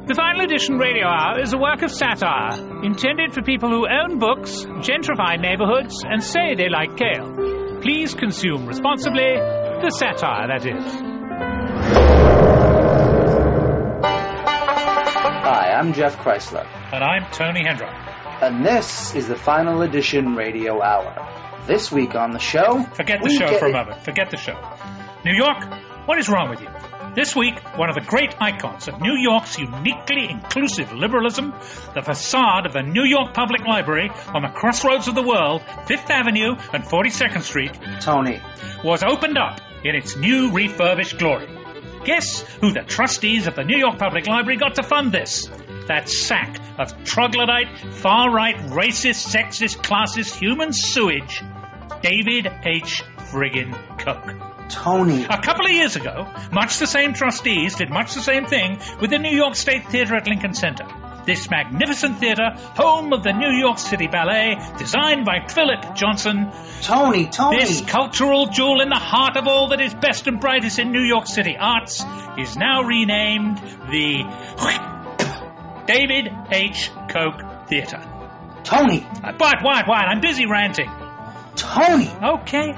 The Final Edition Radio Hour is a work of satire, intended for people who own books, gentrify neighborhoods, and say they like kale. Please consume responsibly, the satire, that is. Hi, I'm Jeff Chrysler. And I'm Tony Hendra. And this is the Final Edition Radio Hour. This week on the show... Forget the show for a moment. Forget the show. New York, what is wrong with you? This week, one of the great icons of New York's uniquely inclusive liberalism, the facade of the New York Public Library on the crossroads of the world, 5th Avenue and 42nd Street, Tony, was opened up in its new refurbished glory. Guess who the trustees of the New York Public Library got to fund this? That sack of troglodyte, far-right, racist, sexist, classist, human sewage, David H. friggin' Koch. Tony. A couple of years ago, much the same trustees did much the same thing with the New York State Theater at Lincoln Center. This magnificent theater, home of the New York City Ballet, designed by Philip Johnson. Tony. This cultural jewel in the heart of all that is best and brightest in New York City arts is now renamed the David H. Koch Theater. Tony. What? I'm busy ranting. Tony! Okay.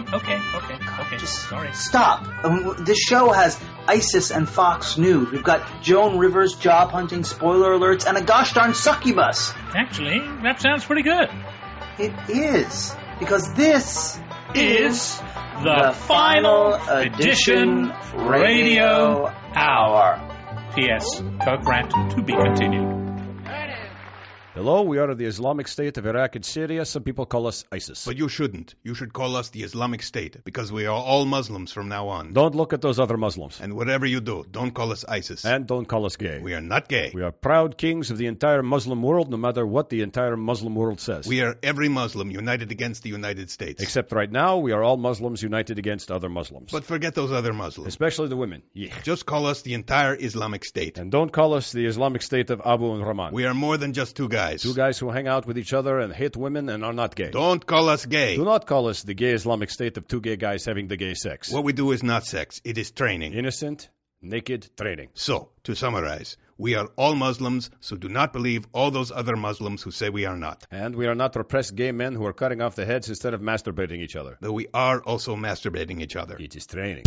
Just sorry. Stop. This show has ISIS and Fox News. We've got Joan Rivers job hunting, spoiler alerts, and a gosh darn succubus. Actually, that sounds pretty good. It is. Because this is the Final Edition Radio Hour. P.S. Koch rant to be continued. Hello, we are the Islamic State of Iraq and Syria. Some people call us ISIS. But you shouldn't. You should call us the Islamic State, because we are all Muslims from now on. Don't look at those other Muslims. And whatever you do, don't call us ISIS. And don't call us gay. We are not gay. We are proud kings of the entire Muslim world, no matter what the entire Muslim world says. We are every Muslim united against the United States. Except right now, we are all Muslims united against other Muslims. But forget those other Muslims. Especially the women. Yeah. Just call us the entire Islamic State. And don't call us the Islamic State of Abu and Rahman. We are more than just two guys. Two guys who hang out with each other and hate women and are not gay. Don't call us gay. Do not call us the gay Islamic State of two gay guys having the gay sex. What we do is not sex. It is training. Innocent, naked training. So, to summarize, we are all Muslims, so do not believe all those other Muslims who say we are not. And we are not repressed gay men who are cutting off the heads instead of masturbating each other. Though we are also masturbating each other. It is training.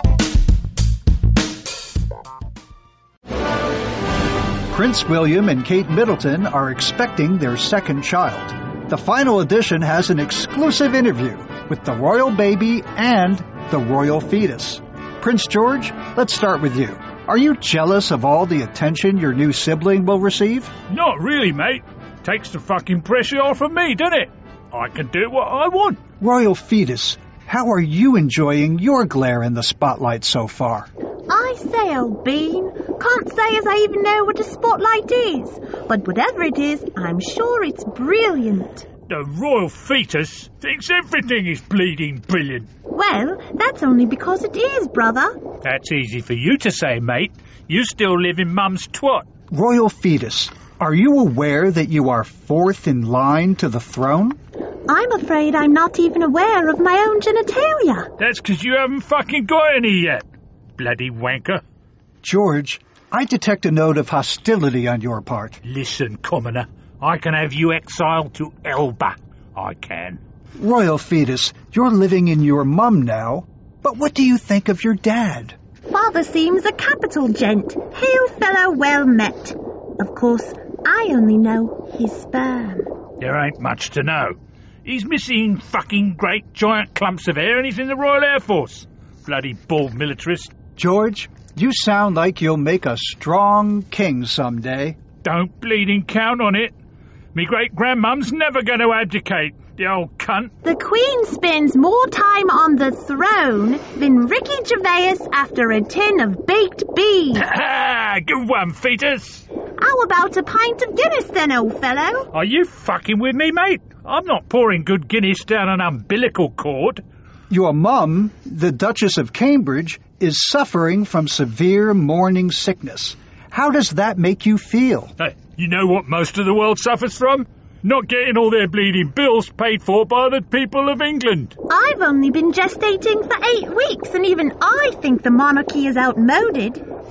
Prince William and Kate Middleton are expecting their second child. The Final Edition has an exclusive interview with the royal baby and the royal fetus. Prince George, let's start with you. Are you jealous of all the attention your new sibling will receive? Not really, mate. Takes the fucking pressure off of me, doesn't it? I can do what I want. Royal fetus, how are you enjoying your glare in the spotlight so far? I say, old bean, can't say as I even know what a spotlight is. But whatever it is, I'm sure it's brilliant. The royal fetus thinks everything is bleeding brilliant. Well, that's only because it is, brother. That's easy for you to say, mate. You still live in Mum's twat. Royal fetus, are you aware that you are fourth in line to the throne? I'm afraid I'm not even aware of my own genitalia. That's because you haven't fucking got any yet. Bloody wanker. George, I detect a note of hostility on your part. Listen, commoner, I can have you exiled to Elba. I can. Royal fetus, you're living in your mum now, but what do you think of your dad? Father seems a capital gent. Hail fellow well met. Of course, I only know his sperm. There ain't much to know. He's missing fucking great giant clumps of hair and he's in the Royal Air Force. Bloody bald militarist. George, you sound like you'll make a strong king someday. Don't bleeding count on it. Me great-grandmum's never going to abdicate, the old cunt. The Queen spends more time on the throne than Ricky Gervais after a tin of baked beans. Ha! Good one, fetus. How about a pint of Guinness then, old fellow? Are you fucking with me, mate? I'm not pouring good Guinness down an umbilical cord. Your mum, the Duchess of Cambridge, is suffering from severe morning sickness. How does that make you feel? Hey, you know what most of the world suffers from? Not getting all their bleeding bills paid for by the people of England. I've only been gestating for 8 weeks, and even I think the monarchy is outmoded.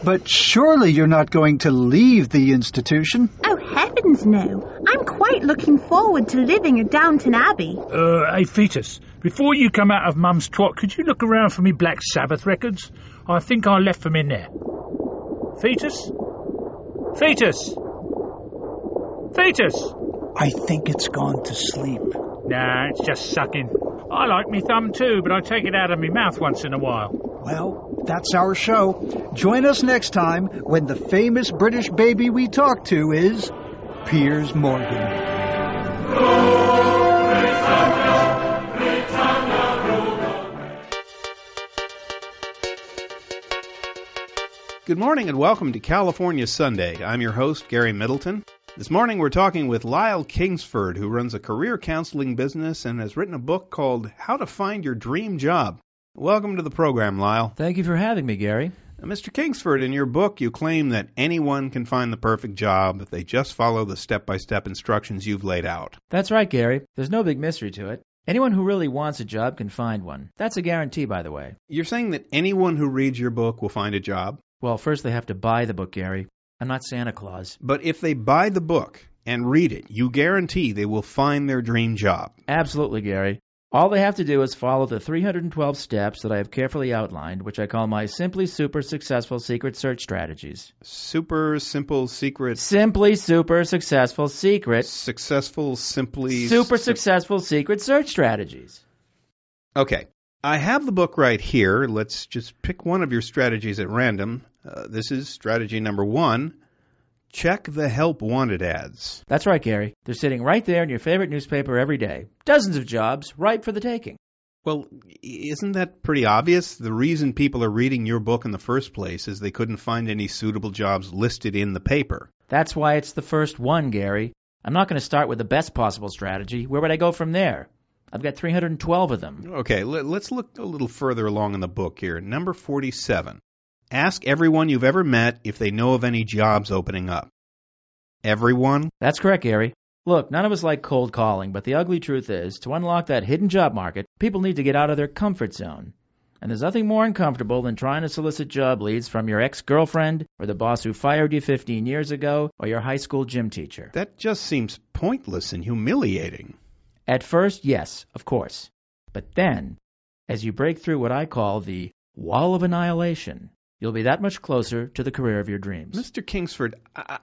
But surely you're not going to leave the institution? Oh, heavens no. I'm quite looking forward to living at Downton Abbey. Hey, Fetus, before you come out of Mum's twat, could you look around for me Black Sabbath records? I think I left them in there. Fetus? Fetus? Fetus? I think it's gone to sleep. Nah, it's just sucking. I like me thumb too, but I take it out of me mouth once in a while. Well, that's our show. Join us next time when the famous British baby we talk to is Piers Morgan. Good morning and welcome to California Sunday. I'm your host, Gary Middleton. This morning we're talking with Lyle Kingsford, who runs a career counseling business and has written a book called How to Find Your Dream Job. Welcome to the program, Lyle. Thank you for having me, Gary. Mr. Kingsford, in your book you claim that anyone can find the perfect job if they just follow the step-by-step instructions you've laid out. That's right, Gary. There's no big mystery to it. Anyone who really wants a job can find one. That's a guarantee, by the way. You're saying that anyone who reads your book will find a job? Well, first they have to buy the book, Gary. I'm not Santa Claus. But if they buy the book and read it, you guarantee they will find their dream job. Absolutely, Gary. All they have to do is follow the 312 steps that I have carefully outlined, which I call my Simply Super Successful Secret Search Strategies. Super, simple, secret... Simply Super Successful Secret... Successful, simply... Super Successful Secret Search Strategies. Okay. I have the book right here. Let's just pick one of your strategies at random. This is strategy number 1. Check the help wanted ads. That's right, Gary. They're sitting right there in your favorite newspaper every day. Dozens of jobs, ripe for the taking. Well, isn't that pretty obvious? The reason people are reading your book in the first place is they couldn't find any suitable jobs listed in the paper. That's why it's the first one, Gary. I'm not going to start with the best possible strategy. Where would I go from there? I've got 312 of them. Okay, let's look a little further along in the book here. Number 47. Ask everyone you've ever met if they know of any jobs opening up. Everyone? That's correct, Gary. Look, none of us like cold calling, but the ugly truth is, to unlock that hidden job market, people need to get out of their comfort zone. And there's nothing more uncomfortable than trying to solicit job leads from your ex-girlfriend, or the boss who fired you 15 years ago, or your high school gym teacher. That just seems pointless and humiliating. At first, yes, of course. But then, as you break through what I call the wall of annihilation, you'll be that much closer to the career of your dreams. Mr. Kingsford,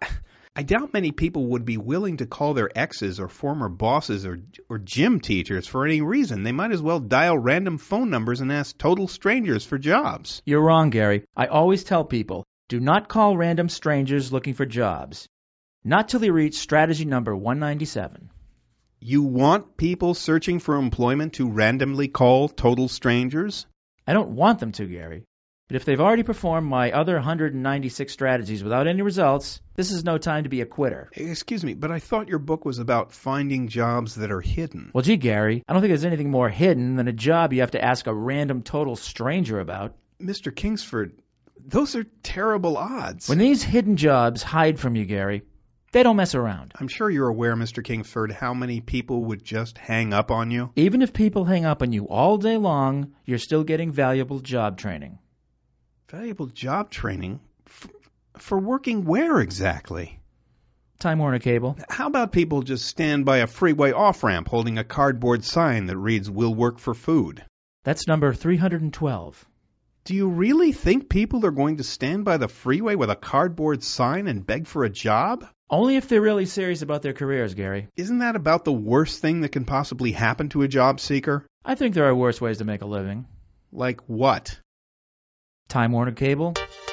I doubt many people would be willing to call their exes or former bosses or gym teachers for any reason. They might as well dial random phone numbers and ask total strangers for jobs. You're wrong, Gary. I always tell people, do not call random strangers looking for jobs. Not till they reach strategy number 197. You want people searching for employment to randomly call total strangers? I don't want them to, Gary. But if they've already performed my other 196 strategies without any results, this is no time to be a quitter. Excuse me, but I thought your book was about finding jobs that are hidden. Well, gee, Gary, I don't think there's anything more hidden than a job you have to ask a random total stranger about. Mr. Kingsford, those are terrible odds. When these hidden jobs hide from you, Gary, they don't mess around. I'm sure you're aware, Mr. Kingsford, how many people would just hang up on you. Even if people hang up on you all day long, you're still getting valuable job training. Valuable job training? For working where exactly? Time Warner Cable. How about people just stand by a freeway off-ramp holding a cardboard sign that reads, "We'll work for food"? That's number 312. Do you really think people are going to stand by the freeway with a cardboard sign and beg for a job? Only if they're really serious about their careers, Gary. Isn't that about the worst thing that can possibly happen to a job seeker? I think there are worse ways to make a living. Like what? Time Warner Cable.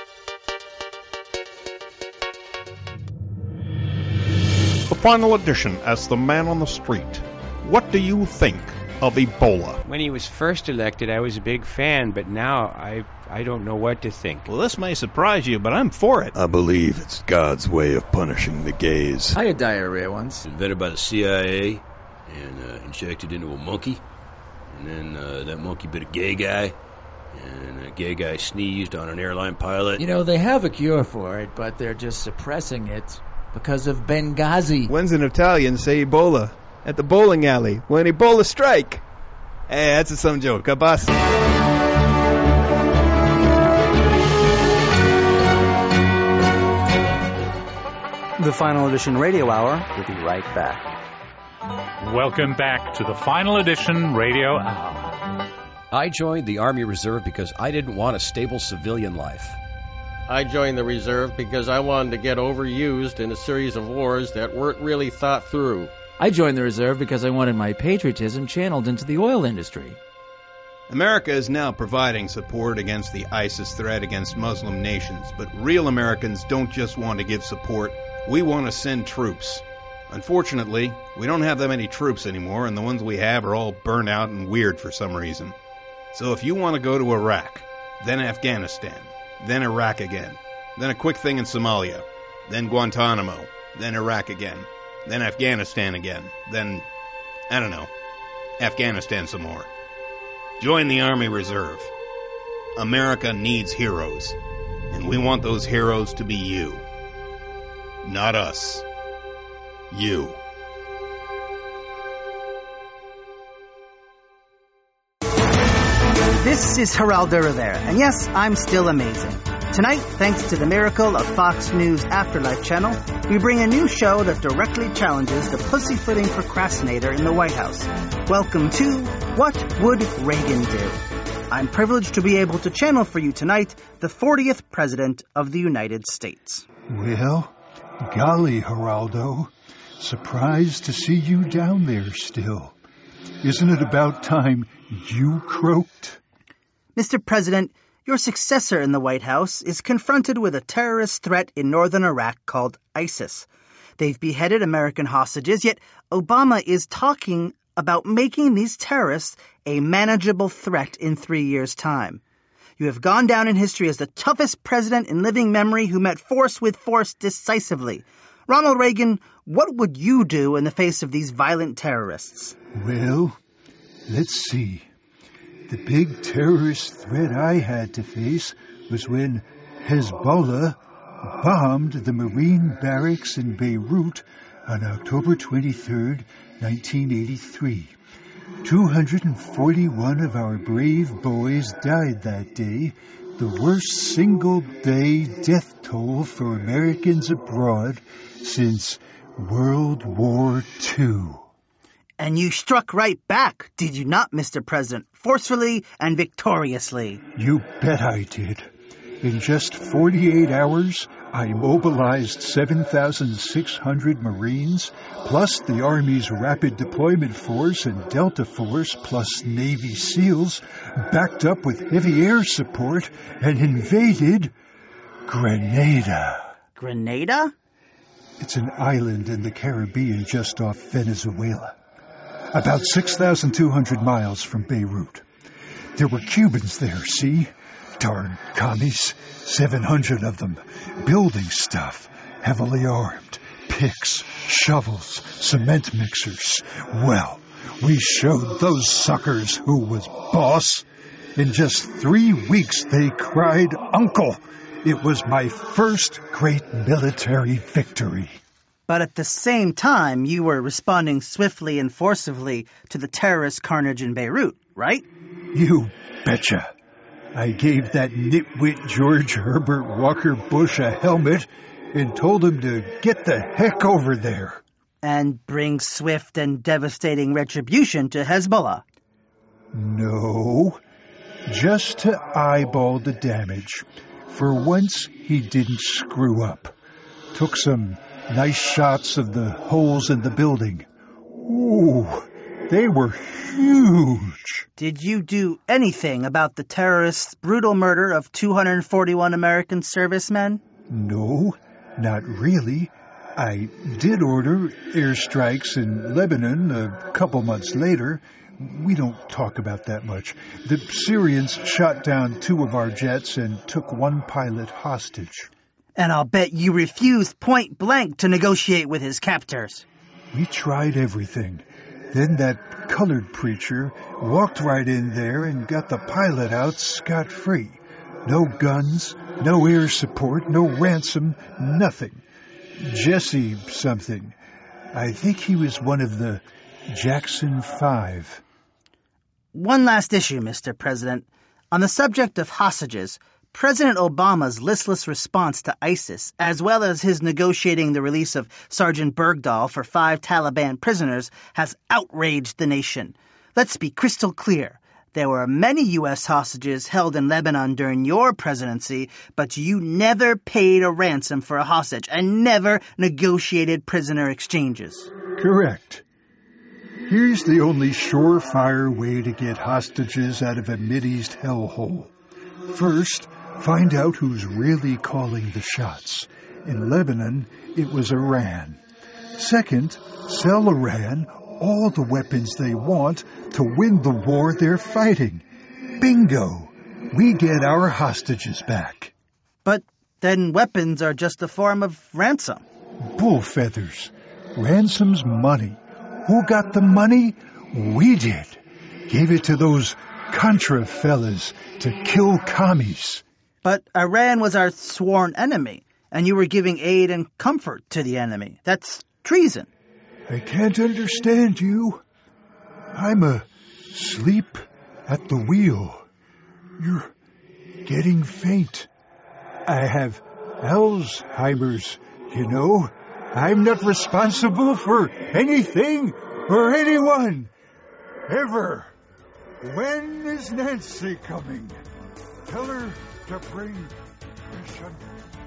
The final edition as the man on the street. What do you think of Ebola? When he was first elected, I was a big fan, but now I don't know what to think. Well, this may surprise you, but I'm for it. I believe it's God's way of punishing the gays. I had diarrhea once. Invented by the CIA and injected into a monkey. And then that monkey bit a gay guy. And a gay guy sneezed on an airline pilot. You know, they have a cure for it, but they're just suppressing it because of Benghazi. When's an Italian say Ebola? At the bowling alley. When Ebola strike. Hey, that's some joke. A bus. The Final Edition Radio Hour will be right back. Welcome back to the Final Edition Radio Hour. I joined the Army Reserve because I didn't want a stable civilian life. I joined the Reserve because I wanted to get overused in a series of wars that weren't really thought through. I joined the Reserve because I wanted my patriotism channeled into the oil industry. America is now providing support against the ISIS threat against Muslim nations, but real Americans don't just want to give support. We want to send troops. Unfortunately, we don't have that many troops anymore, and the ones we have are all burnt out and weird for some reason. So if you want to go to Iraq, then Afghanistan, then Iraq again, then a quick thing in Somalia, then Guantanamo, then Iraq again, then Afghanistan again, then, I don't know, Afghanistan some more. Join the Army Reserve. America needs heroes, and we want those heroes to be you. Not us. You. This is Geraldo Rivera, and yes, I'm still amazing. Tonight, thanks to the miracle of Fox News Afterlife Channel, we bring a new show that directly challenges the pussyfooting procrastinator in the White House. Welcome to What Would Reagan Do? I'm privileged to be able to channel for you tonight the 40th President of the United States. Well, golly, Geraldo. Surprised to see you down there still. Isn't it about time you croaked? Mr. President, your successor in the White House is confronted with a terrorist threat in northern Iraq called ISIS. They've beheaded American hostages, yet Obama is talking about making these terrorists a manageable threat in 3 years' time. You have gone down in history as the toughest president in living memory who met force with force decisively. Ronald Reagan, what would you do in the face of these violent terrorists? Well, let's see. The big terrorist threat I had to face was when Hezbollah bombed the Marine barracks in Beirut on October 23, 1983. 241 of our brave boys died that day, the worst single-day death toll for Americans abroad since World War II. And you struck right back, did you not, Mr. President? Forcefully and victoriously. You bet I did. In just 48 hours, I mobilized 7,600 Marines, plus the Army's Rapid Deployment Force and Delta Force, plus Navy SEALs, backed up with heavy air support, and invaded Grenada. Grenada? It's an island in the Caribbean just off Venezuela. About 6,200 miles from Beirut. There were Cubans there, see? Darn commies. 700 of them. Building stuff. Heavily armed. Picks, shovels, cement mixers. Well, we showed those suckers who was boss. In just 3 weeks, they cried, "Uncle!" It was my first great military victory. But at the same time, you were responding swiftly and forcibly to the terrorist carnage in Beirut, right? You betcha. I gave that nitwit George Herbert Walker Bush a helmet and told him to get the heck over there. And bring swift and devastating retribution to Hezbollah. No, just to eyeball the damage. For once, he didn't screw up. Took some nice shots of the holes in the building. Ooh, they were huge. Did you do anything about the terrorists' brutal murder of 241 American servicemen? No, not really. I did order airstrikes in Lebanon a couple months later. We don't talk about that much. The Syrians shot down 2 of our jets and took 1 pilot hostage. And I'll bet you refused point blank to negotiate with his captors. We tried everything. Then that colored preacher walked right in there and got the pilot out scot-free. No guns, no air support, no ransom, nothing. Jesse something. I think he was one of the Jackson 5. One last issue, Mr. President. On the subject of hostages, President Obama's listless response to ISIS, as well as his negotiating the release of Sergeant Bergdahl for 5 Taliban prisoners, has outraged the nation. Let's be crystal clear. There were many U.S. hostages held in Lebanon during your presidency, but you never paid a ransom for a hostage and never negotiated prisoner exchanges. Correct. Here's the only surefire way to get hostages out of a Mideast hellhole. First, find out who's really calling the shots. In Lebanon, it was Iran. Second, sell Iran all the weapons they want to win the war they're fighting. Bingo! We get our hostages back. But then weapons are just a form of ransom. Bull feathers. Ransom's money. Who got the money? We did. Gave it to those Contra fellas to kill commies. But Iran was our sworn enemy, and you were giving aid and comfort to the enemy. That's treason. I can't understand you. I'm asleep at the wheel. You're getting faint. I have Alzheimer's, you know. I'm not responsible for anything or anyone. Ever. When is Nancy coming? Tell her to bring the shuttle.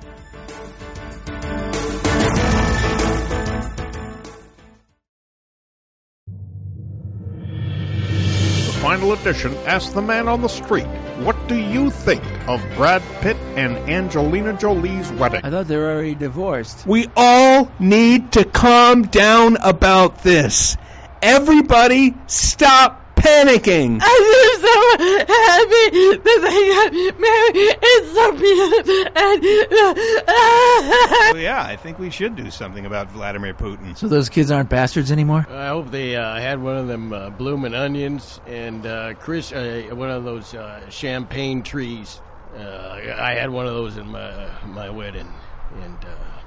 The final edition asks the man on the street, what do you think of Brad Pitt and Angelina Jolie's wedding? I thought they were already divorced. We all need to calm down about this. Everybody stop panicking. I'm so happy that they got married. It's so beautiful. Well, yeah, I think we should do something about Vladimir Putin. So those kids aren't bastards anymore? I hope they had one of them bloomin' onions and Chris, one of those champagne trees. I had one of those in my wedding, and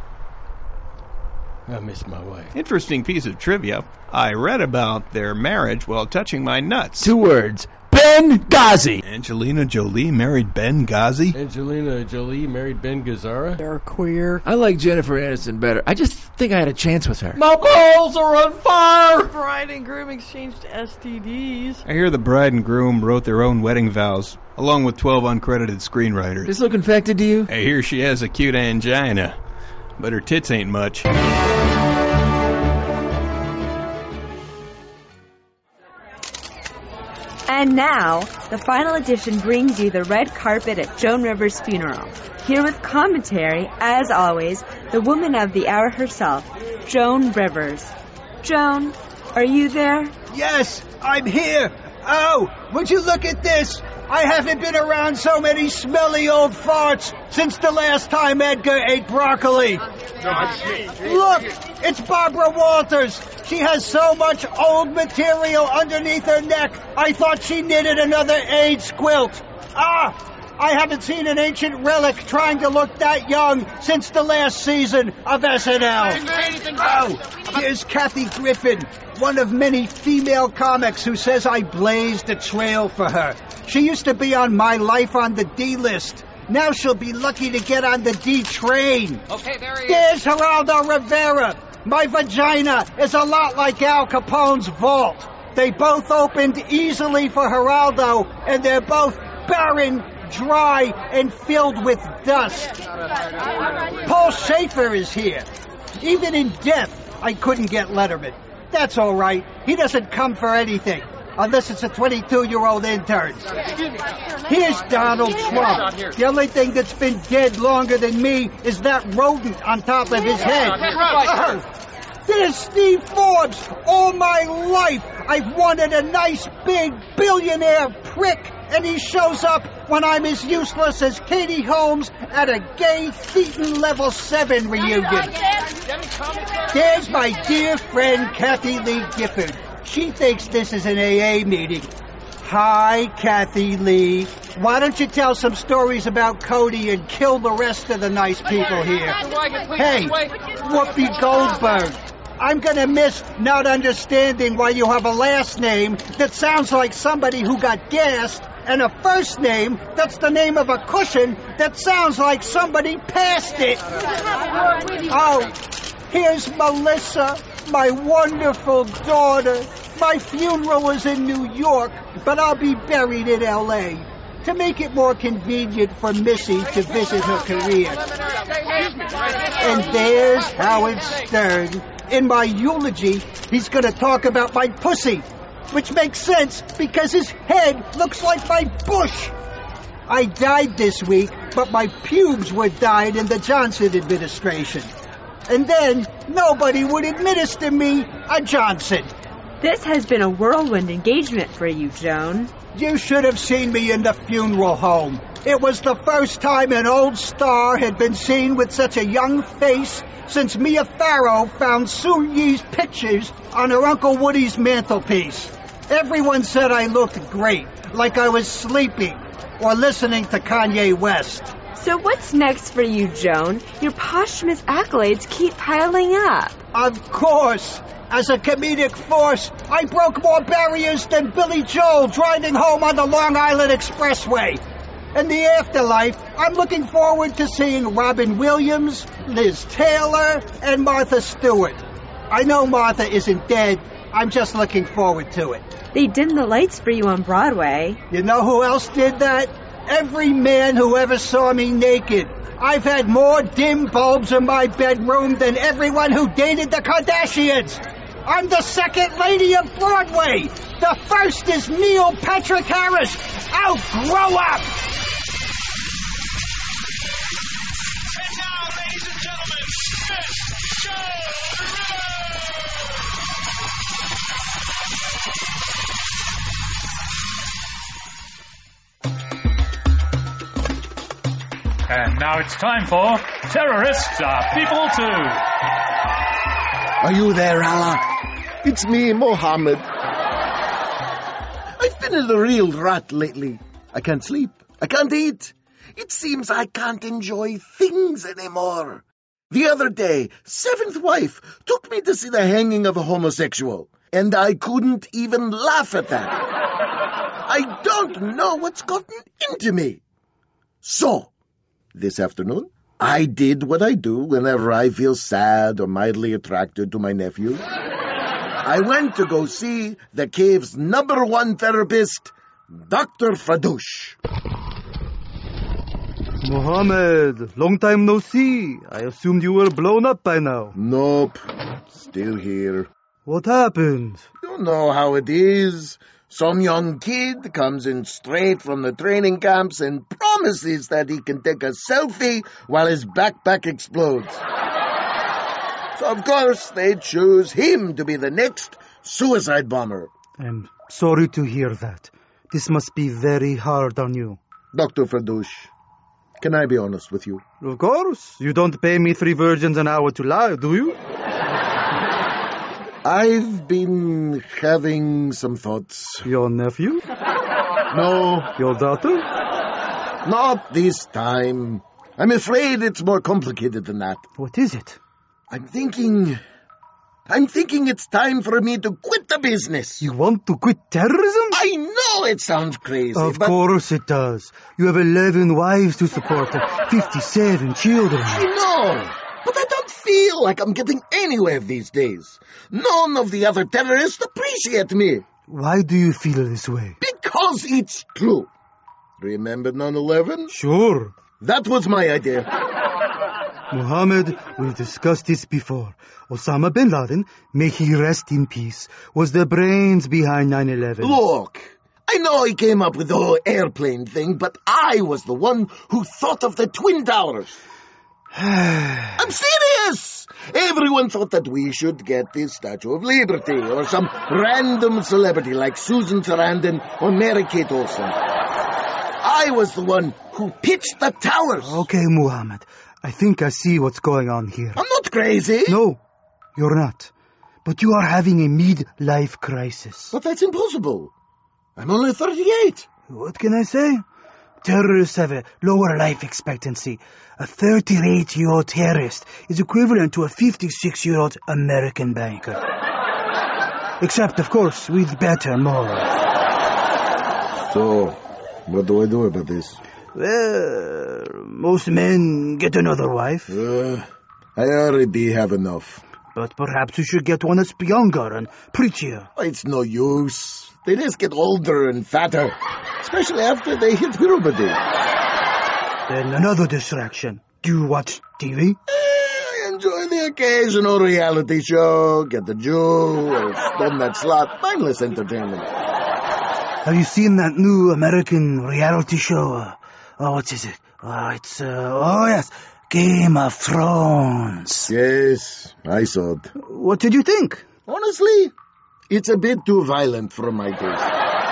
I miss my wife. Interesting piece of trivia. I read about their marriage while touching my nuts. 2 words. Benghazi. Angelina Jolie married Ben Ghazi? Angelina Jolie married Ben Gazzara? They're queer. I like Jennifer Aniston better. I just think I had a chance with her. My balls are on fire! Bride and groom exchanged STDs. I hear the bride and groom wrote their own wedding vows, along with 12 uncredited screenwriters. This look infected to you? I hear she has a cute angina, but her tits ain't much. And now, the final edition brings you the red carpet at Joan Rivers' funeral. Here with commentary, as always, the woman of the hour herself, Joan Rivers. Joan, are you there? Yes, I'm here. Oh, would you look at this? I haven't been around so many smelly old farts since the last time Edgar ate broccoli. Look, it's Barbara Walters. She has so much old material underneath her neck, I thought she knitted another AIDS quilt. I haven't seen an ancient relic trying to look that young since the last season of SNL. Oh, here's Kathy Griffin, one of many female comics who says I blazed a trail for her. She used to be on My Life on the D list. Now she'll be lucky to get on the D train. Okay, there he is. There's Geraldo Rivera. My vagina is a lot like Al Capone's vault. They both opened easily for Geraldo, and they're both barren, dry, and filled with dust. Paul Schaefer is here. Even in death, I couldn't get Letterman. That's all right. He doesn't come for anything, unless it's a 22-year-old intern. Here's Donald Trump. The only thing that's been dead longer than me is that rodent on top of his head. There's Steve Forbes. All my life, I've wanted a nice, big, billionaire prick, and he shows up when I'm as useless as Katie Holmes at a gay Thetan Level 7 reunion. There's my dear friend Kathy Lee Gifford. She thinks this is an AA meeting. Hi, Kathy Lee. Why don't you tell some stories about Cody and kill the rest of the nice people here? Hey, Whoopi Goldberg. I'm gonna miss not understanding why you have a last name that sounds like somebody who got gassed and a first name that's the name of a cushion that sounds like somebody passed it. Oh, here's Melissa, my wonderful daughter. My funeral is in New York, but I'll be buried in L.A. to make it more convenient for Missy to visit her career. And there's Howard Stern. In my eulogy, he's going to talk about my pussy, which makes sense because his head looks like my bush. I died this week, but my pubes were dyed in the Johnson administration. And then nobody would administer me a Johnson. This has been a whirlwind engagement for you, Joan. You should have seen me in the funeral home. It was the first time an old star had been seen with such a young face since Mia Farrow found Sue Yee's pictures on her Uncle Woody's mantelpiece. Everyone said I looked great, like I was sleeping or listening to Kanye West. So what's next for you, Joan? Your posthumous accolades keep piling up. Of course. As a comedic force, I broke more barriers than Billy Joel driving home on the Long Island Expressway. In the afterlife, I'm looking forward to seeing Robin Williams, Liz Taylor, and Martha Stewart. I know Martha isn't dead. I'm just looking forward to it. They dimmed the lights for you on Broadway. You know who else did that? Every man who ever saw me naked. I've had more dim bulbs in my bedroom than everyone who dated the Kardashians. I'm the second lady of Broadway. The first is Neil Patrick Harris. I'll grow up. And now, ladies and gentlemen, Miss Joan Rivers. And now it's time for Terrorists Are People Too. Are you there, Allah? It's me, Mohammed. I've been in a real rut lately. I can't sleep. I can't eat. It seems I can't enjoy things anymore. The other day, seventh wife took me to see the hanging of a homosexual, and I couldn't even laugh at that. I don't know what's gotten into me. So, this afternoon, I did what I do whenever I feel sad or mildly attracted to my nephew. I went to go see the cave's #1 therapist, Dr. Fadoush. Mohammed, long time no see. I assumed you were blown up by now. Nope, still here. What happened? You know how it is. Some young kid comes in straight from the training camps and promises that he can take a selfie while his backpack explodes. So, of course, they choose him to be the next suicide bomber. I'm sorry to hear that. This must be very hard on you. Dr. Fadoush, can I be honest with you? Of course. You don't pay me 3 virgins an hour to lie, do you? I've been having some thoughts. Your nephew? No. Your daughter? Not this time. I'm afraid it's more complicated than that. What is it? I'm thinking it's time for me to quit the business. You want to quit terrorism? I know it sounds crazy, Of course it does. You have 11 wives to support and 57 children. I know, but I don't feel like I'm getting anywhere these days. None of the other terrorists appreciate me. Why do you feel this way? Because it's true. Remember 9/11? Sure. That was my idea. Mohammed, we've discussed this before. Osama bin Laden, may he rest in peace, was the brains behind 9/11. Look, I know he came up with the whole airplane thing, but I was the one who thought of the Twin Towers. I'm serious! Everyone thought that we should get the Statue of Liberty or some random celebrity like Susan Sarandon or Mary-Kate Olsen. I was the one who pitched the towers. Okay, Muhammad. I think I see what's going on here. I'm not crazy. No, you're not. But you are having a mid-life crisis. But that's impossible. I'm only 38. What can I say? Terrorists have a lower life expectancy. A 38-year-old terrorist is equivalent to a 56-year-old American banker. Except, of course, with better morals. So, What do I do about this? Well, most men get another wife. I already have enough. But perhaps you should get one that's younger and prettier. It's no use. They just get older and fatter, especially after they hit puberty. Then another distraction. Do you watch TV? I enjoy the occasional reality show, get the Jew, or stone that slot. Mindless entertainment. Have you seen that new American reality show? What is it? Yes, Game of Thrones. Yes, I saw it. What did you think? Honestly, it's a bit too violent for my taste.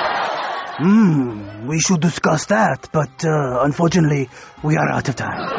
We should discuss that, but unfortunately, we are out of time.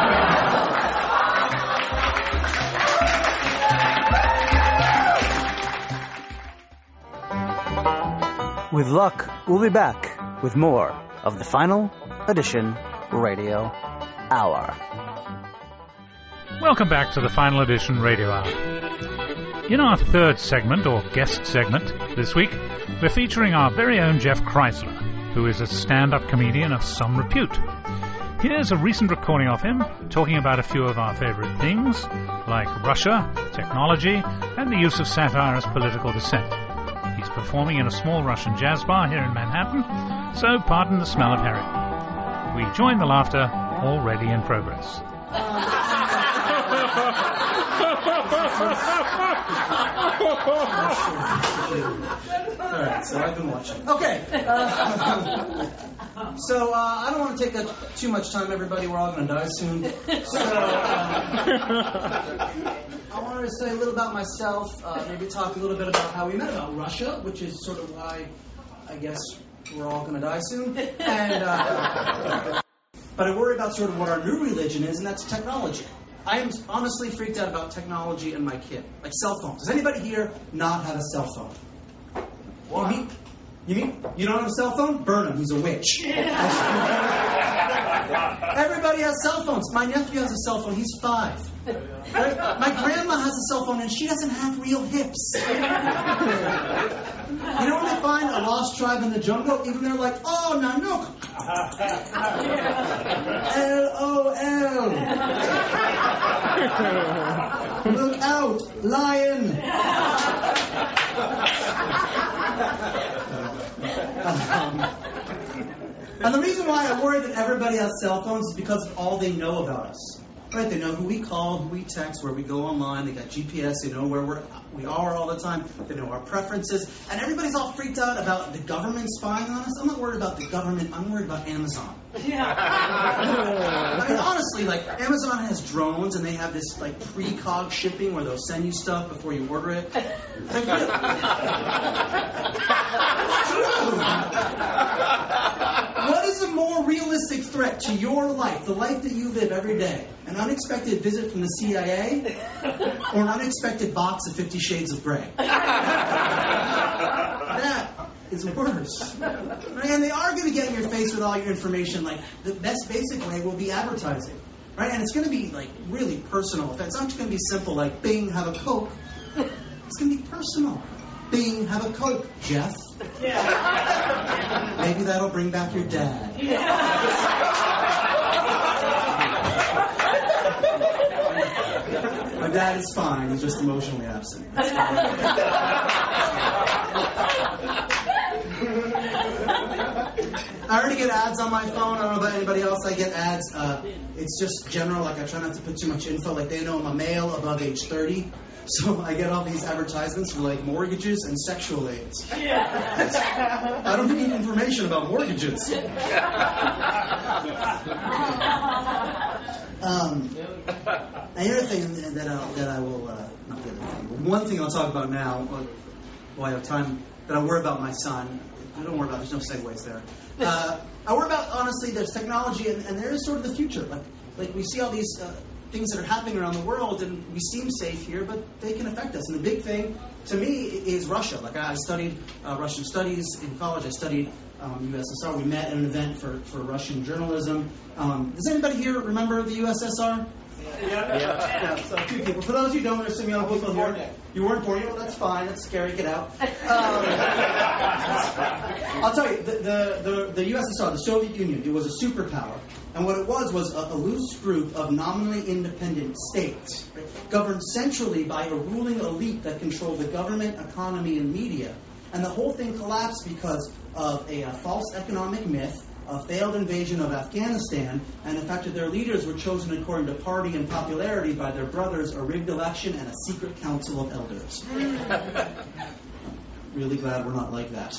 With luck, we'll be back with more of the Final Edition Radio Hour. Welcome back to the Final Edition Radio Hour. In our third segment, or guest segment, this week, we're featuring our very own Jeff Kreisler, who is a stand-up comedian of some repute. Here's a recent recording of him talking about a few of our favorite things, like Russia, technology, and the use of satire as political dissent. He's performing in a small Russian jazz bar here in Manhattan, so pardon the smell of herring. We join the laughter already in progress. Alright, so I've been watching. Okay. So I don't want to take up too much time, everybody. We're all going to die soon. So I wanted to say a little about myself, maybe talk a little bit about how we met, about Russia, which is sort of why I guess we're all going to die soon. And but I worry about sort of what our new religion is, and that's technology. I am honestly freaked out about technology and my kid. Like cell phones. Does anybody here not have a cell phone? What? You mean you don't have a cell phone? Burn him. He's a witch. Everybody has cell phones. My nephew has a cell phone. He's 5. Right? My grandma has a cell phone, and she doesn't have real hips. You know when they find a lost tribe in the jungle? Even they're like, oh, Nanook. L-O-L. Look out, lion. And the reason why I worry that everybody has cell phones is because of all they know about us. Right? They know who we call, who we text, where we go online. They got GPS. They know where we are all the time. They know our preferences. And everybody's all freaked out about the government spying on us. I'm not worried about the government. I'm worried about Amazon. Yeah. I mean, honestly, like, Amazon has drones, and they have this, like, precog shipping where they'll send you stuff before you order it. What is a more realistic threat to your life, the life that you live every day? An unexpected visit from the CIA or an unexpected box of 50 Shades of Grey? That is worse. Right? And they are going to get in your face with all your information. Like, the best basic way will be advertising. Right? And it's going to be, like, really personal. It's not just going to be simple, like, Bing, have a Coke. It's going to be personal. Bing, have a Coke, Jeff. Yeah. Maybe that'll bring back your dad. Yeah. My dad is fine. He's just emotionally absent. I already get ads on my phone. I don't know about anybody else. I get ads. It's just general. Like, I try not to put too much info. Like, they know I'm a male above age 30. So I get all these advertisements for, like, mortgages and sexual aids. Yeah. I don't need information about mortgages. And the other thing that I will, not the other thing, but one thing I'll talk about now, while I have time, that I worry about my son. I don't worry about, there's no segues there. I worry about, honestly, there's technology, and there is sort of the future. Like we see all these things that are happening around the world, and we seem safe here, but they can affect us. And the big thing, to me, is Russia. Like, I studied Russian studies in college. I studied USSR. We met at an event for Russian journalism. Does anybody here remember the USSR? Yeah, so 2 people. For those of you who don't know, there's Simeon Buchel here. You weren't born yet? Well, that's fine. That's scary. Get out. I'll tell you, the USSR, the Soviet Union, it was a superpower. And what it was a loose group of nominally independent states, right, governed centrally by a ruling elite that controlled the government, economy, and media. And the whole thing collapsed because of a false economic myth, a failed invasion of Afghanistan, and the fact that their leaders were chosen according to party and popularity by their brothers, a rigged election, and a secret council of elders. Really glad we're not like that.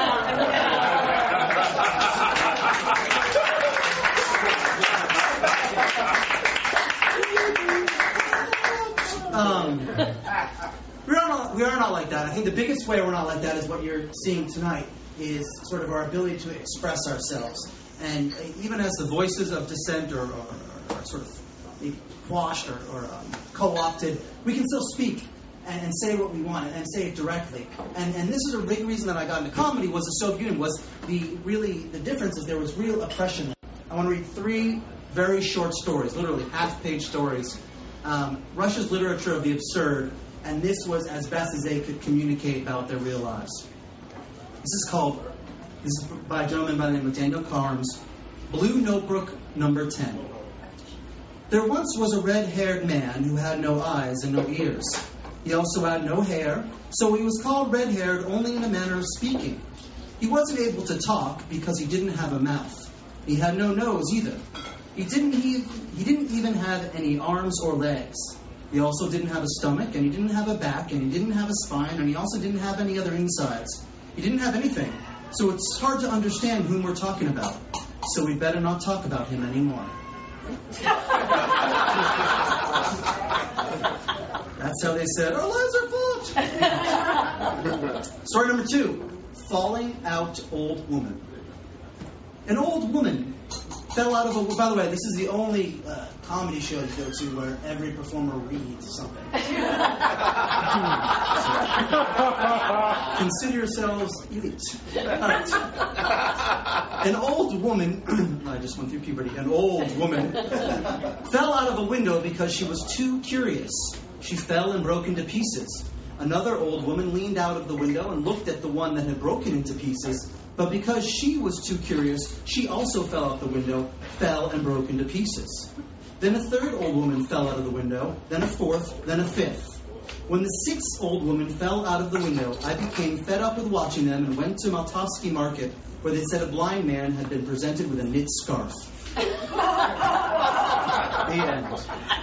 We are not like that. I think the biggest way we're not like that is what you're seeing tonight, is sort of our ability to express ourselves. And even as the voices of dissent are sort of maybe quashed or co-opted, we can still speak and say what we want and say it directly. And this is a big reason that I got into comedy, was the Soviet Union, was the difference is there was real oppression. I want to read 3 very short stories, literally half-page stories. Russia's literature of the absurd, and this was as best as they could communicate about their real lives. This is by a gentleman by the name of Daniel Carnes, Blue Notebook number 10. There once was a red-haired man who had no eyes and no ears. He also had no hair, so he was called red-haired only in the manner of speaking. He wasn't able to talk because he didn't have a mouth. He had no nose either. He didn't even have any arms or legs. He also didn't have a stomach, and he didn't have a back, and he didn't have a spine, and he also didn't have any other insides. He didn't have anything. So it's hard to understand whom we're talking about. So we better not talk about him anymore. That's how they said, our lives are fucked. Story number 2, Falling Out Old Woman. An old woman fell out of a... By the way, this is the only comedy show you go to where every performer reads something. Consider yourselves elite. Right. An old woman... I just went through puberty. An old woman fell out of a window because she was too curious. She fell and broke into pieces. Another old woman leaned out of the window and looked at the one that had broken into pieces. But because she was too curious, she also fell out the window, fell and broke into pieces. Then a third old woman fell out of the window, then a fourth, then a fifth. When the 6th old woman fell out of the window, I became fed up with watching them and went to Maltovsky Market, where they said a blind man had been presented with a knit scarf. The end.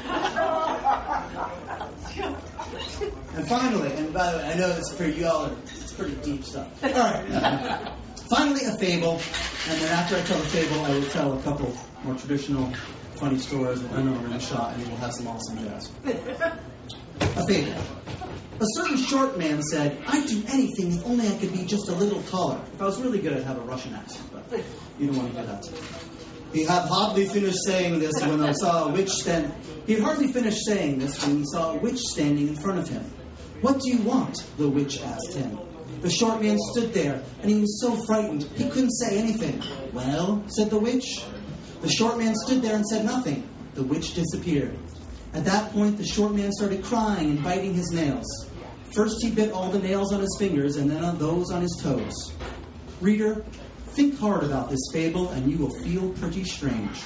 And finally, and by the way, I know this for y'all, it's pretty deep stuff. All right. Finally, a fable, and then after I tell the fable, I will tell a couple more traditional, funny stories that I know are in a shot, and we'll have some awesome jazz. A fable. A certain short man said, I'd do anything if only I could be just a little taller. If I was really good, I'd have a Russian accent, but you don't want to hear that. He had hardly finished saying this when I saw a witch stand. He had hardly finished saying this when he saw a witch standing in front of him. What do you want? The witch asked him. The short man stood there, and he was so frightened, he couldn't say anything. Well, said the witch. The short man stood there and said nothing. The witch disappeared. At that point, the short man started crying and biting his nails. First, he bit all the nails on his fingers, and then on those on his toes. Reader, think hard about this fable, and you will feel pretty strange.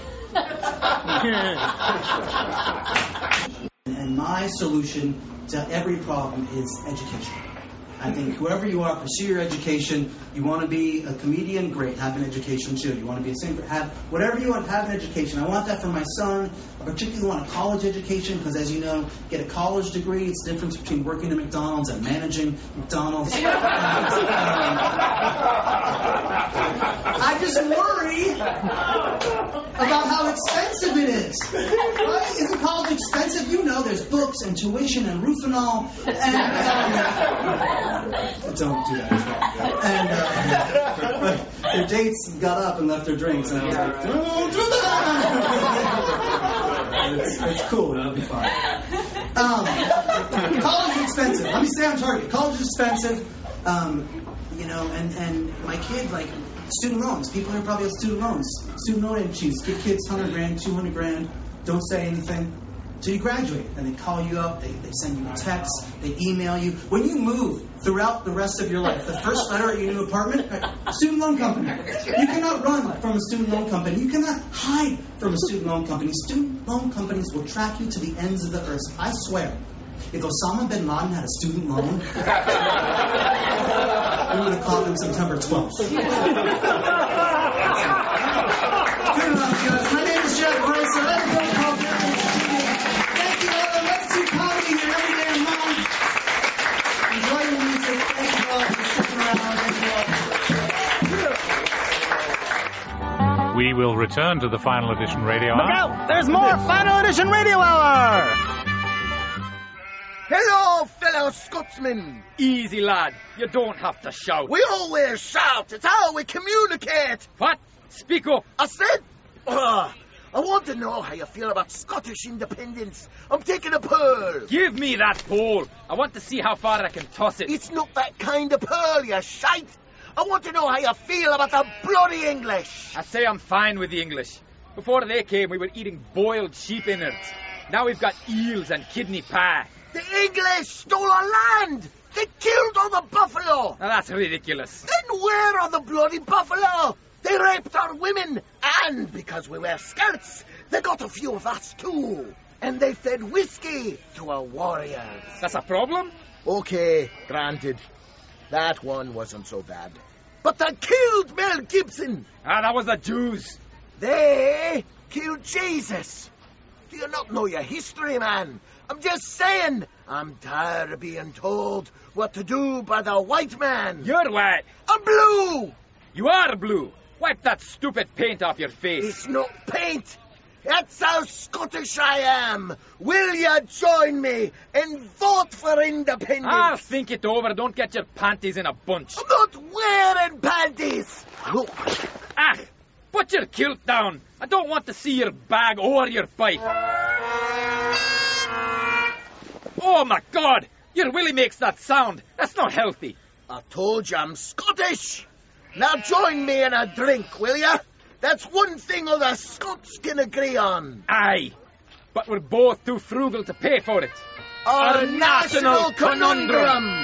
And my solution to every problem is education. I think whoever you are, pursue your education. You want to be a comedian? Great, have an education too. You want to be a singer? Have whatever you want, have an education. I want that for my son. I particularly want a college education because, as you know, get a college degree. It's the difference between working at McDonald's and managing McDonald's. I just worry about how expensive it is. Right? Isn't college expensive? You know, there's books and tuition and Rufinol and don't do that. And their dates got up and left their drinks, and I was like, don't do that! It's cool, it'll be fine. College is expensive. Let me stay on target. College is expensive, and my kid, like, student loans. People here probably have student loans. Student loan issues. Give kids $100,000, $200,000. Don't say anything till you graduate. And they call you up, they send you texts, they email you. When you move throughout the rest of your life, the first letter at your new apartment, student loan company. You cannot run from a student loan company. You cannot hide from a student loan company. Student loan companies will track you to the ends of the earth. I swear, if Osama bin Laden had a student loan, we would have called him September 12th. Good enough, guys. My name is Jack Bryson. Let's go, Paul. Thank you all. Let's do comedy here every damn month. Enjoy your music. Thank you all for sticking around. Thank you all. We will return to the Final Edition Radio Hour. Look out! There's more Final Edition Radio Hour! Hello, fellow Scotsmen! Easy, lad. You don't have to shout. We always shout. It's how we communicate. What? Speak up. I said, I want to know how you feel about Scottish independence. I'm taking a pearl. Give me that pole. I want to see how far I can toss it. It's not that kind of pearl, you shite. I want to know how you feel about the bloody English. I say I'm fine with the English. Before they came, we were eating boiled sheep innards. Now we've got eels and kidney pie. The English stole our land. They killed all the buffalo. Now that's ridiculous. Then where are the bloody buffalo? They raped our women. And because we wear skirts, they got a few of us too. And they fed whiskey to our warriors. That's a problem? Okay, granted. That one wasn't so bad. But they killed Mel Gibson. Ah, that was the Jews. They killed Jesus. Do you not know your history, man? I'm just saying, I'm tired of being told what to do by the white man. You're white. I'm blue. You are blue. Wipe that stupid paint off your face. It's not paint. That's how Scottish I am. Will you join me and vote for independence? I'll think it over. Don't get your panties in a bunch. I'm not wearing panties. Ah, put your kilt down. I don't want to see your bag or your pipe. Oh, my God! Your willy makes that sound. That's not healthy. I told you I'm Scottish. Now join me in a drink, will ya? That's one thing all the Scots can agree on. Aye, but we're both too frugal to pay for it. Our national conundrum.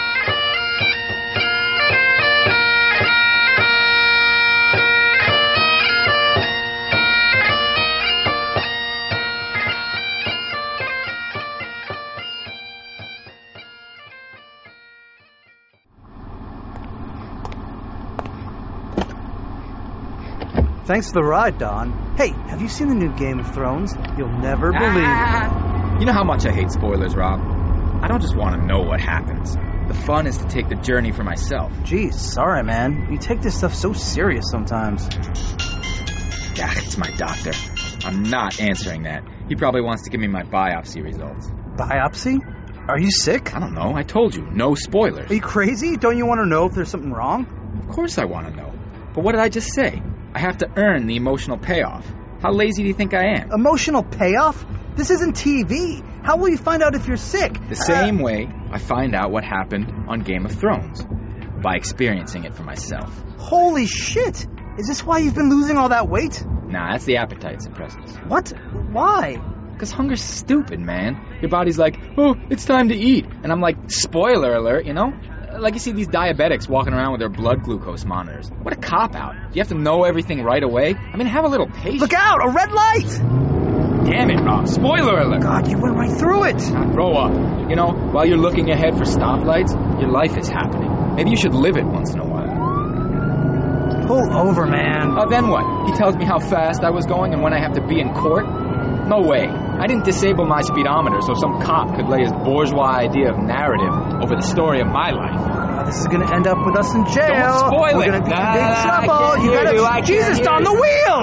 Thanks for the ride, Don. Hey, have you seen the new Game of Thrones? You'll never believe it. You know how much I hate spoilers, Rob. I don't just want to know what happens. The fun is to take the journey for myself. Geez, sorry, man. You take this stuff so serious sometimes. Yeah, it's my doctor. I'm not answering that. He probably wants to give me my biopsy results. Biopsy? Are you sick? I don't know. I told you, no spoilers. Are you crazy? Don't you want to know if there's something wrong? Of course I want to know. But what did I just say? I have to earn the emotional payoff. How lazy do you think I am? Emotional payoff? This isn't TV. How will you find out if you're sick? The same way I find out what happened on Game of Thrones. By experiencing it for myself. Holy shit! Is this why you've been losing all that weight? Nah, that's the appetite suppressants. What? Why? Because hunger's stupid, man. Your body's like, oh, it's time to eat. And I'm like, spoiler alert, you know? Like you see these diabetics walking around with their blood glucose monitors. What a cop-out. Do you have to know everything right away? I mean, have a little patience. Look out! A red light! Damn it, Rob. Spoiler alert. God, you went right through it. Now, grow up. You know, while you're looking ahead for stoplights, your life is happening. Maybe you should live it once in a while. Pull over, man. Then what? He tells me how fast I was going and when I have to be in court? No way. I didn't disable my speedometer so some cop could lay his bourgeois idea of narrative over the story of my life. This is going to end up with us in jail. Don't spoil We're it. going to be in big trouble. You gotta... Jesus, on the wheel!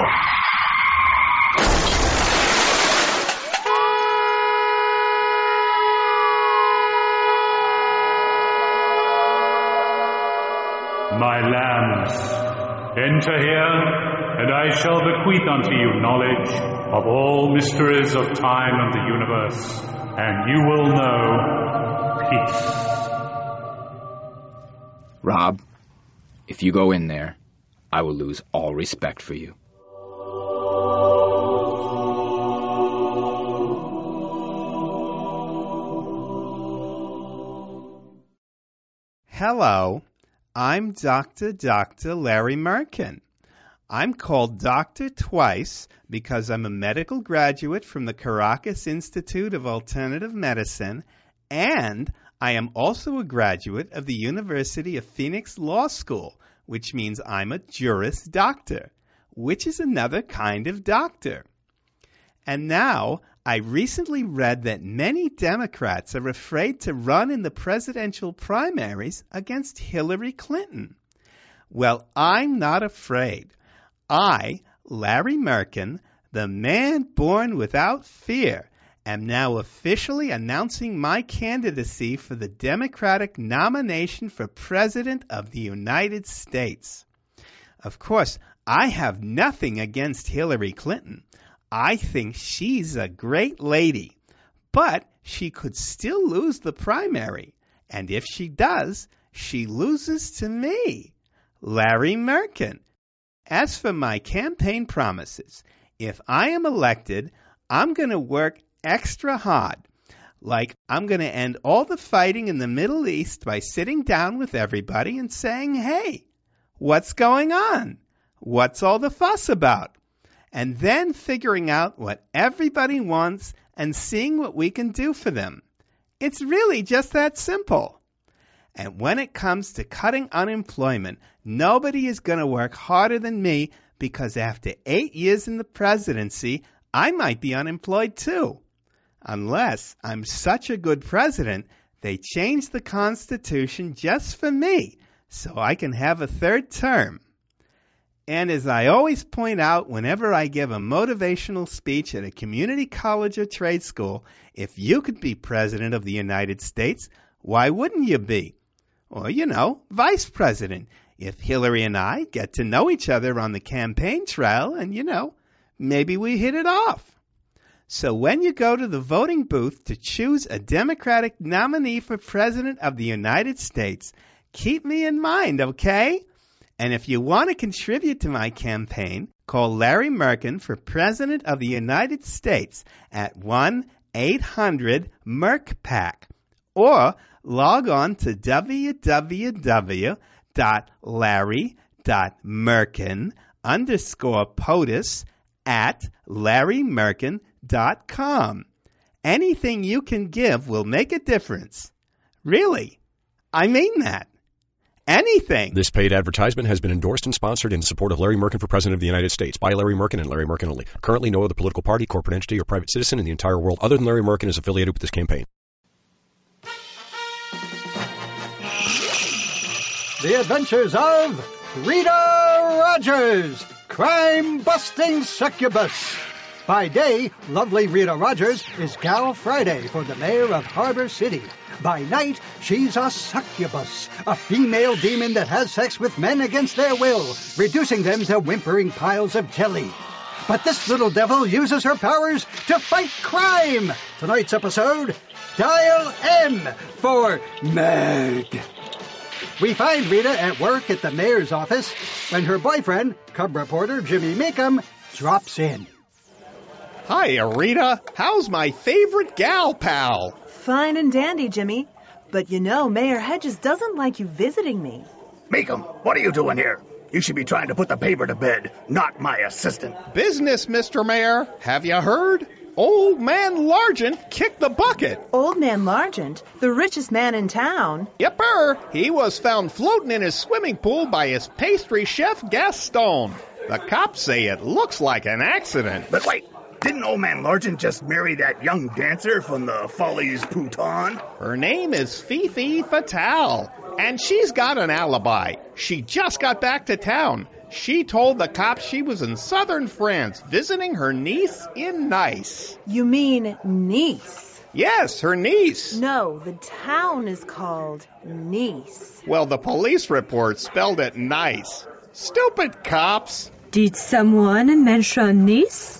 My lambs, enter here, and I shall bequeath unto you knowledge of all mysteries of time and the universe, and you will know peace. Rob, if you go in there, I will lose all respect for you. Hello, I'm Dr. Larry Merkin. I'm called doctor twice because I'm a medical graduate from the Caracas Institute of Alternative Medicine, and I am also a graduate of the University of Phoenix Law School, which means I'm a Juris Doctor, which is another kind of doctor. And now, I recently read that many Democrats are afraid to run in the presidential primaries against Hillary Clinton. Well, I'm not afraid. I, Larry Merkin, the man born without fear, am now officially announcing my candidacy for the Democratic nomination for President of the United States. Of course, I have nothing against Hillary Clinton. I think she's a great lady, but she could still lose the primary, and if she does, she loses to me, Larry Merkin. As for my campaign promises, if I am elected, I'm going to work extra hard. Like, I'm going to end all the fighting in the Middle East by sitting down with everybody and saying, hey, what's going on? What's all the fuss about? And then figuring out what everybody wants and seeing what we can do for them. It's really just that simple. And when it comes to cutting unemployment, nobody is going to work harder than me because after 8 years in the presidency, I might be unemployed too. Unless I'm such a good president, they change the Constitution just for me so I can have a third term. And as I always point out whenever I give a motivational speech at a community college or trade school, if you could be president of the United States, why wouldn't you be? Or, vice president, if Hillary and I get to know each other on the campaign trail and, maybe we hit it off. So when you go to the voting booth to choose a Democratic nominee for president of the United States, keep me in mind, okay? And if you want to contribute to my campaign, call Larry Merkin for President of the United States at 1-800-MERC-PAC or log on to www.larry.merkin_POTUS at LarryMerkin.com. Anything you can give will make a difference. Really, I mean that. Anything. This paid advertisement has been endorsed and sponsored in support of Larry Merkin for President of the United States by Larry Merkin and Larry Merkin only. Currently, no other political party, corporate entity, or private citizen in the entire world other than Larry Merkin is affiliated with this campaign. The Adventures of Rita Rogers, crime-busting succubus. By day, lovely Rita Rogers is Gal Friday for the mayor of Harbor City. By night, she's a succubus, a female demon that has sex with men against their will, reducing them to whimpering piles of jelly. But this little devil uses her powers to fight crime. Tonight's episode, Dial M for Meg. We find Rita at work at the mayor's office when her boyfriend, cub reporter Jimmy Meekum, drops in. Hi, Rita. How's my favorite gal pal? Fine and dandy, Jimmy. But Mayor Hedges doesn't like you visiting me. Meekum, what are you doing here? You should be trying to put the paper to bed, not my assistant. Business, Mr. Mayor. Have you heard? Old Man Largent kicked the bucket. Old Man Largent? The richest man in town? Yepper. He was found floating in his swimming pool by his pastry chef, Gaston. The cops say it looks like an accident. But wait, didn't Old Man Largent just marry that young dancer from the Follies Pouton? Her name is Fifi Fatale, and she's got an alibi. She just got back to town. She told the cops she was in southern France visiting her niece in Nice. You mean Nice? Yes, her niece. No, the town is called Nice. Well, the police report spelled it nice. Stupid cops. Did someone mention Nice?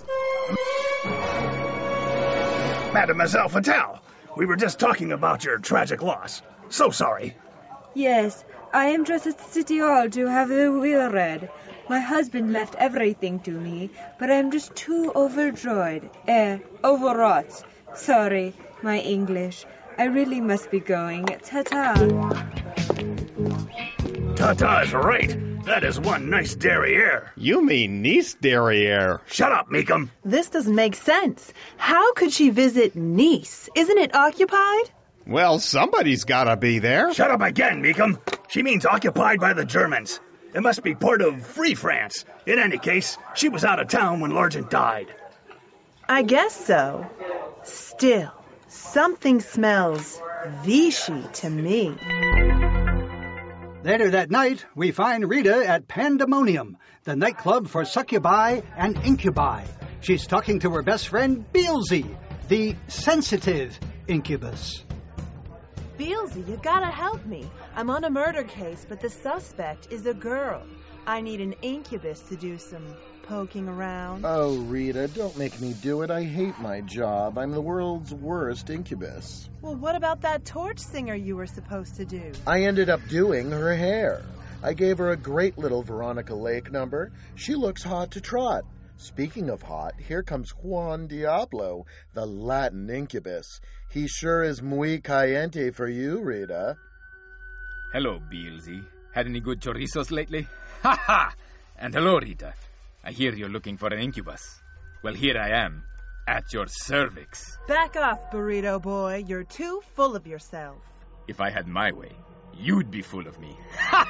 Mademoiselle Fatale, we were just talking about your tragic loss. So sorry. Yes, I am just at City Hall to have the will read. My husband left everything to me, but I am just too overjoyed. Overwrought. Sorry, my English. I really must be going. Ta-ta. Tata's right. That is one nice derriere. You mean Nice derriere. Shut up, Meekum. This doesn't make sense. How could she visit Nice? Isn't it occupied? Well, somebody's gotta be there. Shut up again, Meekum. She means occupied by the Germans. It must be part of Free France. In any case, she was out of town when Largent died. I guess so. Still, something smells Vichy to me. Later that night, we find Rita at Pandemonium, the nightclub for succubi and incubi. She's talking to her best friend, Beelzy, the sensitive incubus. Beelzy, you gotta help me. I'm on a murder case, but the suspect is a girl. I need an incubus to do some poking around. Oh, Rita, don't make me do it. I hate my job. I'm the world's worst incubus. Well, what about that torch singer you were supposed to do? I ended up doing her hair. I gave her a great little Veronica Lake number. She looks hot to trot. Speaking of hot, here comes Juan Diablo, the Latin incubus. He sure is muy caliente for you, Rita. Hello, Beelzy. Had any good chorizos lately? Ha ha! And hello, Rita. I hear you're looking for an incubus. Well, here I am, at your cervix. Back off, burrito boy. You're too full of yourself. If I had my way, you'd be full of me.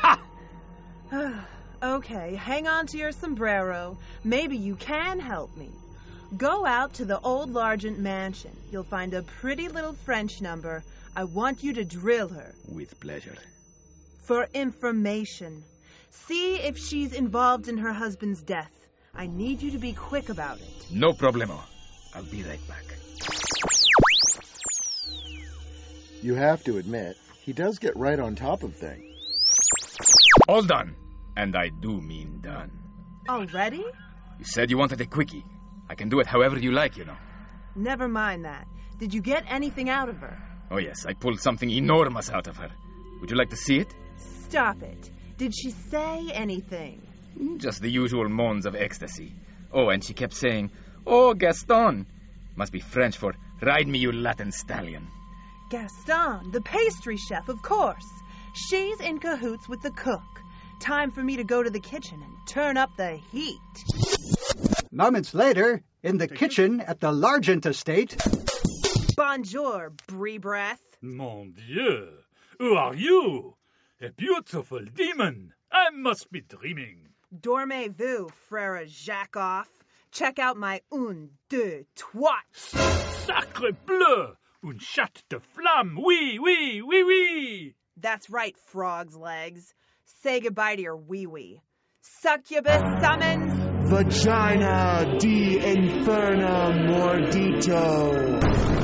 Okay, hang on to your sombrero. Maybe you can help me. Go out to the old Largent mansion. You'll find a pretty little French number. I want you to drill her. With pleasure. For information. See if she's involved in her husband's death. I need you to be quick about it. No problemo. I'll be right back. You have to admit, he does get right on top of things. All done. And I do mean done. Already? You said you wanted a quickie. I can do it however you like, you know. Never mind that. Did you get anything out of her? Oh, yes, I pulled something enormous out of her. Would you like to see it? Stop it. Did she say anything? Just the usual moans of ecstasy. Oh, and she kept saying, "Oh, Gaston." Must be French for "Ride me, you Latin stallion." Gaston, the pastry chef, of course. She's in cahoots with the cook. Time for me to go to the kitchen and turn up the heat. Moments later, in the kitchen at the Largent estate. Bonjour, brie breath. Mon Dieu, who are you? A beautiful demon. I must be dreaming. Dormez-vous, frère Jacques-off. Check out my un, deux, trois. Sacre bleu! Un chat de flamme, oui, oui, oui, oui. That's right, frog's legs. Say goodbye to your wee-wee. Succubus summons... Vagina di Inferno Mordito.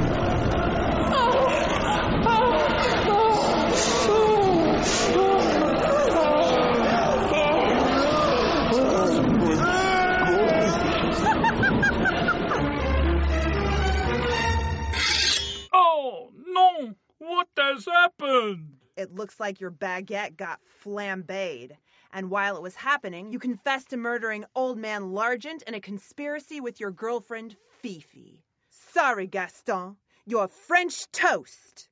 Oh, no! What has happened? It looks like your baguette got flambéed. And while it was happening, you confessed to murdering old man Largent in a conspiracy with your girlfriend, Fifi. Sorry, Gaston. You're French toast.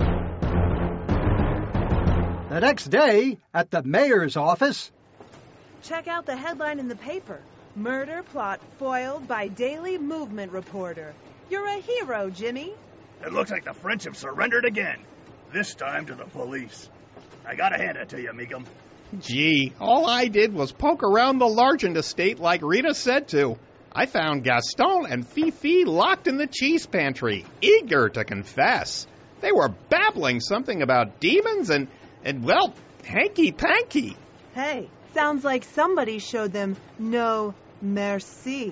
The next day, at the mayor's office. Check out the headline in the paper. Murder plot foiled by Daily Movement reporter. You're a hero, Jimmy. It looks like the French have surrendered again. This time to the police. I gotta hand it to you, Meekum. Gee, all I did was poke around the Largent estate like Rita said to. I found Gaston and Fifi locked in the cheese pantry, eager to confess. They were babbling something about demons and well, hanky-panky. Hey, sounds like somebody showed them no merci.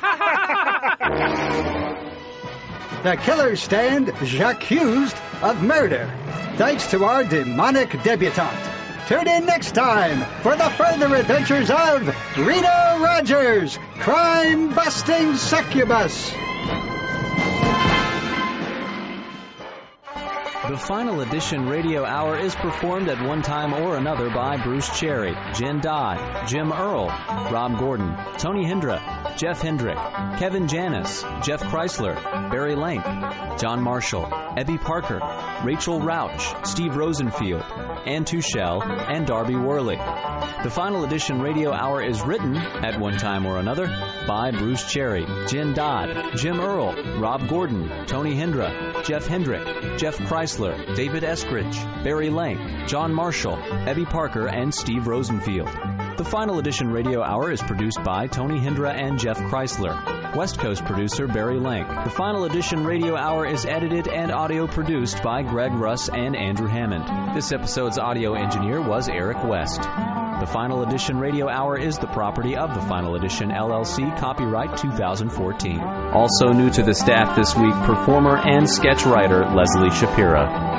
The killers stand accused of murder. Thanks to our demonic debutante. Tune in next time for the further adventures of Rita Rogers, crime-busting succubus. The Final Edition Radio Hour is performed at one time or another by Bruce Cherry, Jen Dodd, Jim Earl, Rob Gordon, Tony Hendra, Jeff Hendrick, Kevin Janis, Jeff Chrysler, Barry Lank, John Marshall, Ebby Parker, Rachel Rauch, Steve Rosenfield, Ann Tuchel, and Darby Worley. The Final Edition Radio Hour is written, at one time or another, by Bruce Cherry, Jen Dodd, Jim Earl, Rob Gordon, Tony Hendra, Jeff Hendrick, Jeff Chrysler, David Eskridge, Barry Lank, John Marshall, Ebby Parker, and Steve Rosenfield. The Final Edition Radio Hour is produced by Tony Hendra and Jeff Chrysler. West Coast producer Barry Lank. The Final Edition Radio Hour is edited and audio produced by Greg Russ and Andrew Hammond. This episode's audio engineer was Eric West. The Final Edition Radio Hour is the property of the Final Edition LLC, copyright 2014. Also new to the staff this week, performer and sketch writer Leslie Shapiro.